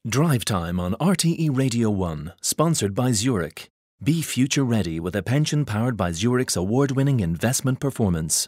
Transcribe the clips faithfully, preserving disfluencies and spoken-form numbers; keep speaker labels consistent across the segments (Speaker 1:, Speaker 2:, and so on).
Speaker 1: Drive Time on R T E Radio one, sponsored by Zurich. Be future ready with a pension powered by Zurich's award-winning investment performance.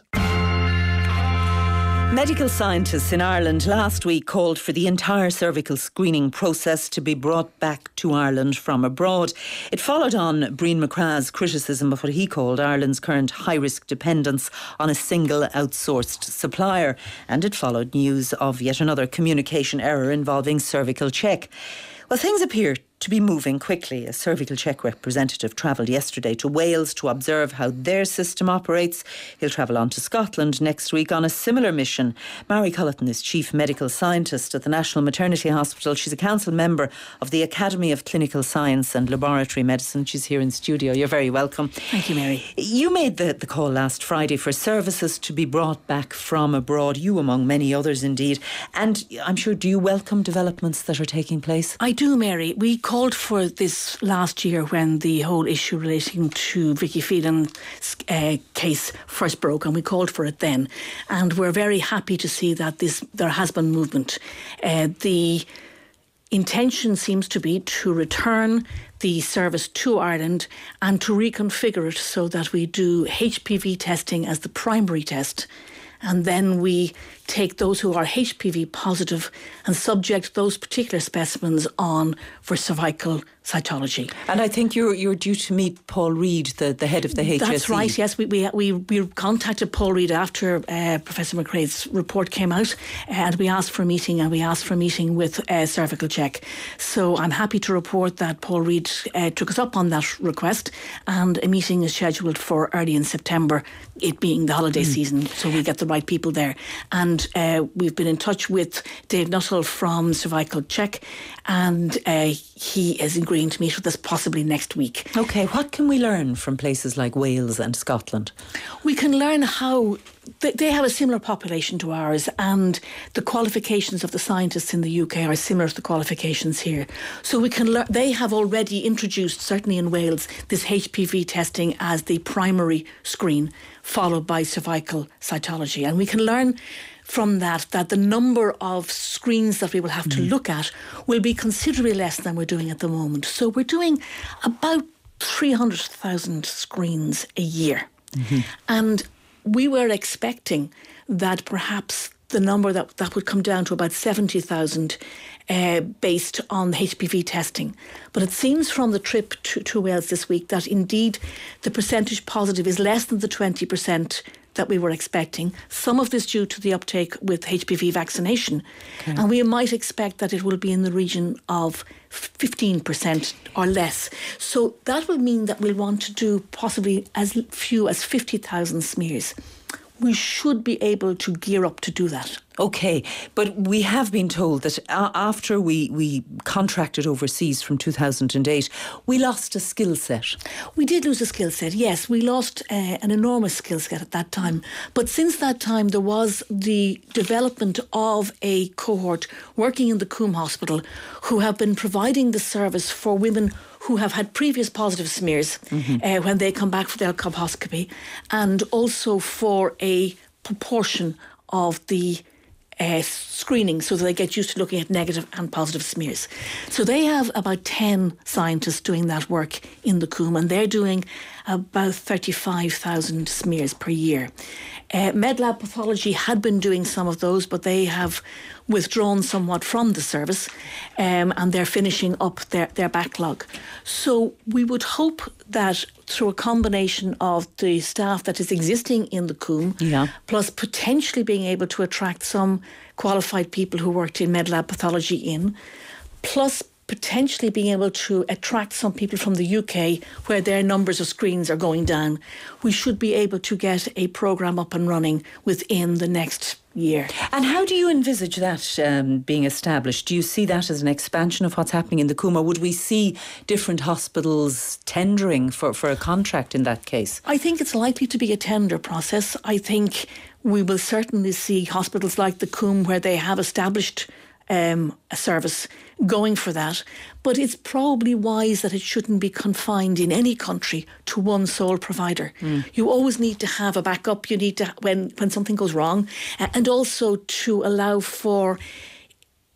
Speaker 2: Medical scientists in Ireland last week called for the entire cervical screening process to be brought back to Ireland from abroad. It followed on Brian McCrath's criticism of what he called Ireland's current high-risk dependence on a single outsourced supplier. And it followed news of yet another communication error involving Cervical Check. Well, things appear to be moving quickly. A Cervical Check representative travelled yesterday to Wales to observe how their system operates. He'll travel on to Scotland next week on a similar mission. Mary Culleton is Chief Medical Scientist at the National Maternity Hospital. She's a council member of the Academy of Clinical Science and Laboratory Medicine. She's here in studio. You're very welcome.
Speaker 3: Thank you, Mary.
Speaker 2: You made the, the call last Friday for services to be brought back from abroad, you among many others indeed. And I'm sure, do you welcome developments that are taking place?
Speaker 3: I do, Mary. We called for this last year when the whole issue relating to Vicky Phelan's uh, case first broke, and we called for it then. And we're very happy to see that this there has been movement. Uh, the intention seems to be to return the service to Ireland and to reconfigure it so that we do H P V testing as the primary test, and then we take those who are H P V positive and subject those particular specimens on for cervical cytology.
Speaker 2: And I think you're you're due to meet Paul Reid, the, the head of the H S E.
Speaker 3: That's right, yes. We we we, we contacted Paul Reid after uh, Professor McCrae's report came out, and we asked for a meeting, and we asked for a meeting with uh, Cervical Check. So I'm happy to report that Paul Reid uh, took us up on that request, and a meeting is scheduled for early in September, it being the holiday mm. season, so we get the right people there. And uh, we've been in touch with Dave Nuttall from Cervical Check, and uh, he is agreeing to meet with us possibly next week.
Speaker 2: OK, what can we learn from places like Wales and Scotland?
Speaker 3: We can learn how they have a similar population to ours, and the qualifications of the scientists in the U K are similar to the qualifications here. So we can learn. They have already introduced, certainly in Wales, this H P V testing as the primary screen, followed by cervical cytology. And we can learn from that that the number of screens that we will have to mm. look at will be considerably less than we're doing at the moment. So we're doing about three hundred thousand screens a year. Mm-hmm. And we were expecting that perhaps the number that, that would come down to about seventy thousand uh, based on the H P V testing. But it seems from the trip to, to Wales this week that indeed the percentage positive is less than the twenty percent that we were expecting. Some of this due to the uptake with H P V vaccination. Okay. And we might expect that it will be in the region of fifteen percent or less. So that will mean that we'll want to do possibly as few as fifty thousand smears. We should be able to gear up to do that.
Speaker 2: OK, but we have been told that uh, after we, we contracted overseas from two thousand eight, we lost a skill set.
Speaker 3: We did lose a skill set, yes. We lost uh, an enormous skill set at that time. But since that time, there was the development of a cohort working in the Coombe Hospital who have been providing the service for women who have had previous positive smears mm-hmm. uh, when they come back for their colposcopy, and also for a proportion of the Uh, screening, so that they get used to looking at negative and positive smears. So they have about ten scientists doing that work in the Coombe, and they're doing about thirty-five thousand smears per year. Uh, Medlab Pathology had been doing some of those, but they have withdrawn somewhat from the service, um, and they're finishing up their, their backlog. So we would hope that through a combination of the staff that is existing in the Coombe, yeah. plus potentially being able to attract some qualified people who worked in Medlab Pathology in, plus potentially being able to attract some people from the U K where their numbers of screens are going down, we should be able to get a programme up and running within the next year.
Speaker 2: And how do you envisage that um, being established? Do you see that as an expansion of what's happening in the Coombe, or would we see different hospitals tendering for, for a contract in that case?
Speaker 3: I think it's likely to be a tender process. I think we will certainly see hospitals like the Coombe where they have established Um, a service going for that, but it's probably wise that it shouldn't be confined in any country to one sole provider. Mm. You always need to have a backup. You need to when when something goes wrong, and also to allow for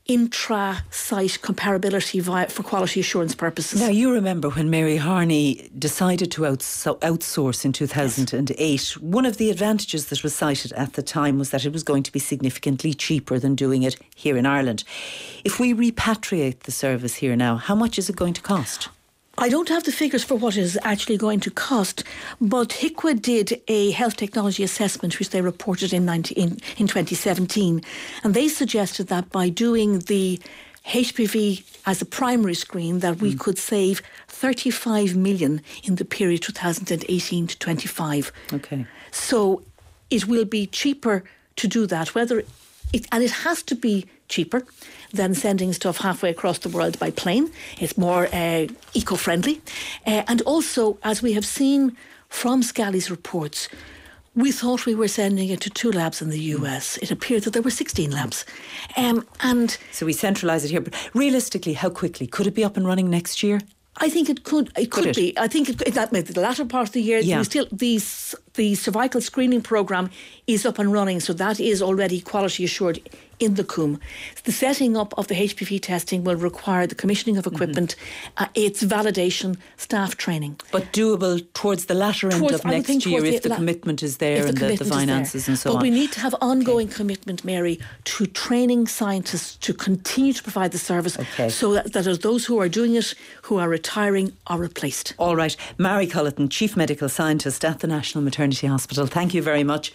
Speaker 3: intra-site comparability via, for quality assurance purposes.
Speaker 2: Now, you remember when Mary Harney decided to outs- outsource in two thousand eight, yes. One of the advantages that was cited at the time was that it was going to be significantly cheaper than doing it here in Ireland. If we repatriate the service here now, how much is it going to cost?
Speaker 3: I don't have the figures for what it is actually going to cost, but H I C W A did a health technology assessment which they reported in, nineteen, in, in twenty seventeen, and they suggested that by doing the H P V as a primary screen that we mm. could save thirty-five million in the period two thousand eighteen to twenty-five.
Speaker 2: Okay.
Speaker 3: So it will be cheaper to do that, whether it, and it has to be cheaper than sending stuff halfway across the world by plane. It's more uh, eco-friendly. Uh, and also, as we have seen from Scali's reports, we thought we were sending it to two labs in the U S. It appeared that there were sixteen labs. Um, and
Speaker 2: so we centralise it here. But realistically, how quickly? Could it be up and running next year?
Speaker 3: I think it could. It could,
Speaker 2: could it?
Speaker 3: be. I think it, that maybe the latter part of the year.
Speaker 2: Yeah.
Speaker 3: We still the the cervical screening programme is up and running, so that is already quality assured in the C O M. The setting up of the H P V testing will require the commissioning of equipment, mm-hmm. uh, its validation, staff training.
Speaker 2: But doable towards the latter end
Speaker 3: towards,
Speaker 2: of next year if the, the commitment is there and the, the, the finances and so
Speaker 3: but
Speaker 2: on.
Speaker 3: But we need to have ongoing
Speaker 2: okay.
Speaker 3: commitment, Mary, to training scientists to continue to provide the service
Speaker 2: okay.
Speaker 3: so that, that those who are doing it, who are retiring, are replaced.
Speaker 2: All right. Mary Culleton, Chief Medical Scientist at the National Maternity Hospital. Thank you very much.